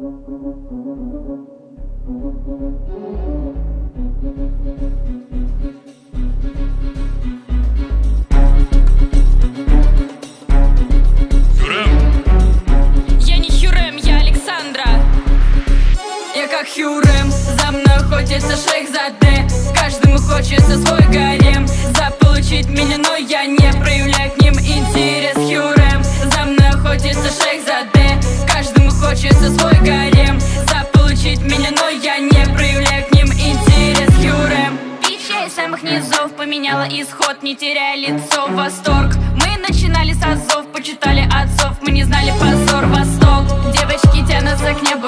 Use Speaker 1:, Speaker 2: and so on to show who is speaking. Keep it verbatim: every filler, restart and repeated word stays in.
Speaker 1: Я не Хюррем, я Александра. Я как Хюррем, за мной охотится Шейхзаде. Каждому хочется свой гарем, заполучить меня, но я не проявляю к ним интерес. Хюррем, за мной охотится Шейхзаде. Каждому хочется свой гарем, заполучить меня, но я не проявляю к ним интерес. Хюррем, бичей самых низов поменяла исход, не теряя лицо, восторг. Мы начинали с азов, почитали отцов, мы не знали позор, восток. Девочки тянутся к небу